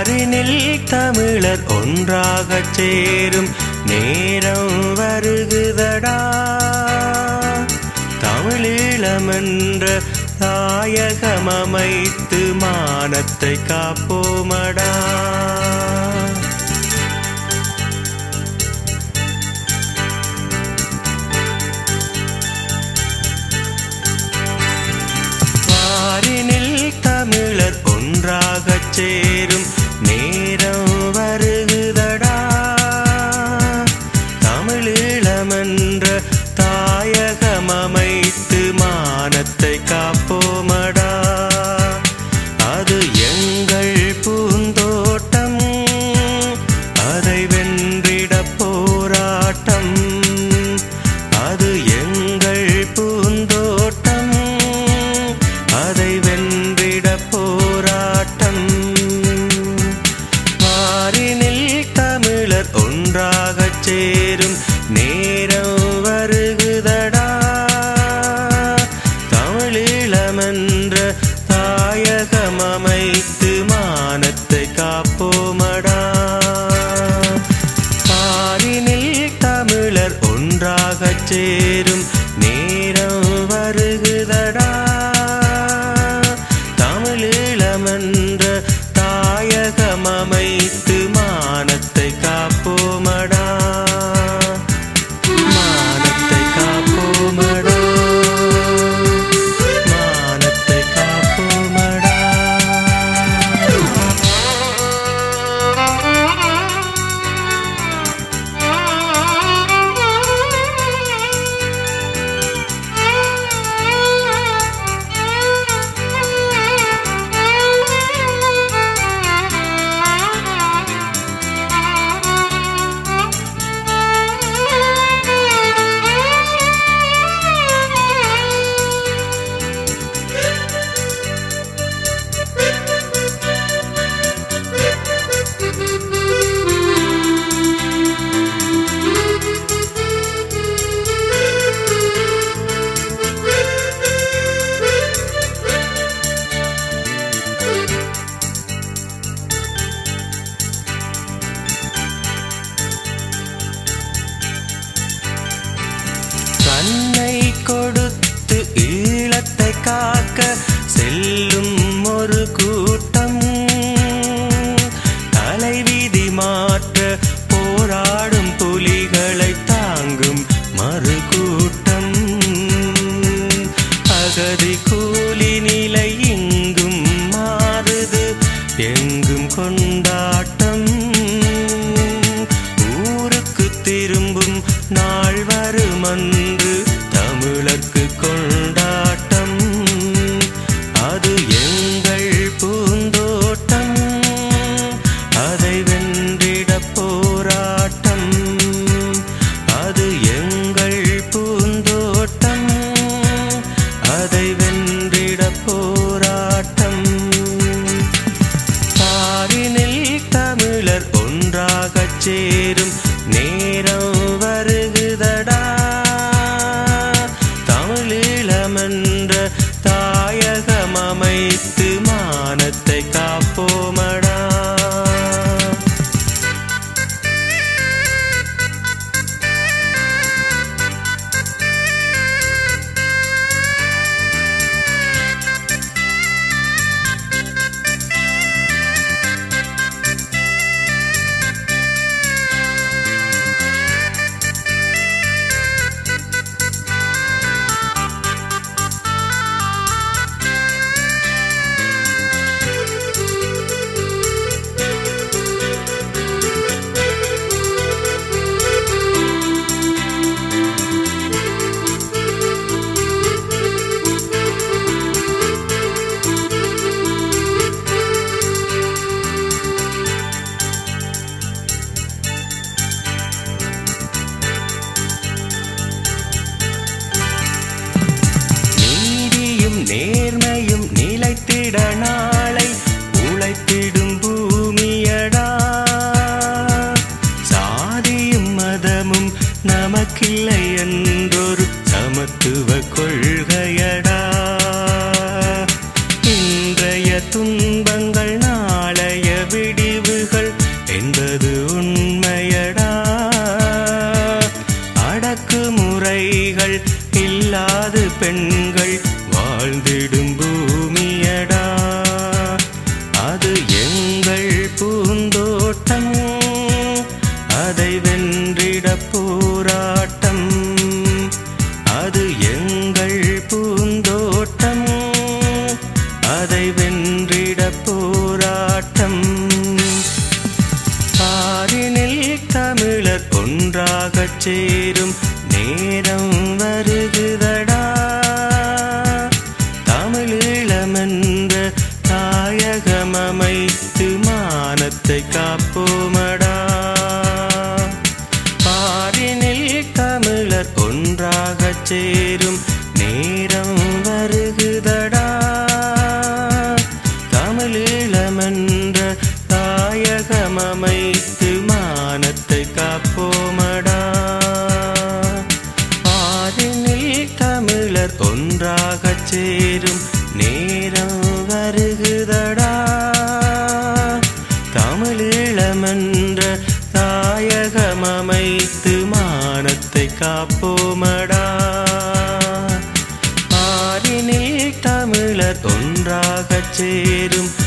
பாரினில் தமிழர் ஒன்றாகச் சேரும் நேரம் வருகுதடா. தமிழீழமென்ற தாயகம் அமைத்து மானத்தை காப்போமடா. பாரினில் தமிழர் ஒன்றாகச் சேரும் நேரம் வருகுதடா. தமிழீழமென்ற தாயகம் அமைத்து மானத்தை காப்போமடா. அது எங்கள் பூந்தோட்டம், அதை வென்றிட போராட்டம். அது எங்கள் பூந்தோட்டம், அதை வென்றிட போராட்டம். பாரினில் தமிழர் ஒன்றாகச் சேரும் நேரம் வருகுதடா. தமிழீழமென்ற தாயகம் அமைத்து மானத்தை காப்போமடா. பாரினில் தமிழர் ஒன்றாகச் சேரும் நேரம் வருகுதடா. தமிழீழமென்ற தாயகம் அமைத்து மானத்தை காப்போமடா. மானத்தை காப்போமடா. மானத்தை காப்போமடா. தன்னை கொடுத்து ஈழத்தை காக்க செல்லும் ஒரு கூட்டம், தலைவிதி மாற்ற போராடும் புலிகளை தாங்கும் மறு கூட்டம். அகதி கூலி நிலை இங்கும் மாறுது, எங்கும் கொண்டாட்டம். ஊருக்கு திரும்பும் நாள் வருமன்று தமிழர்க்கு கொண்டாட்டம். அது எங்கள் பூந்தோட்டம், அதை வென்றிட போராட்டம். அது எங்கள் பூந்தோட்டம், அதை வென்றிட போராட்டம். பாரினில் தமிழர் ஒன்றாகச் சேரும் நேரம் வருகுதடா. தமிழீழமென்ற தாயகம் அமைத்து மானத்தை காப்போமடா. நேர்மையும் நிலைத்திட நாளை உழைத்திடும் பூமியடா. சாதியும் மதமும் நமக்கில்லை என்றொரு சமத்துவ கொள்கையடா. இன்றைய துன்பங்கள் நாளைய விடிவு ஒன்றாகச் சேரும் நேரம் வருகுதடா. தமிழீழமென்ற தாயகம் அமைத்து மானத்தை காப்போமடா. பாரினில் தமிழர் ஒன்றாகச் சேரும் நேரம் வருகுதடா. தமிழீழமென்ற தாயகம் அமைத்து மானத்தை காப்போமடா. பாரினில் தமிழர் ஒன்றாகச் சேரும் நேரம் வருகுதடா. தமிழீழமென்ற தாயகம் அமைத்து மானத்தை காப்போமடா. பாரினில் தமிழர் ஒன்றாகச் சேரும்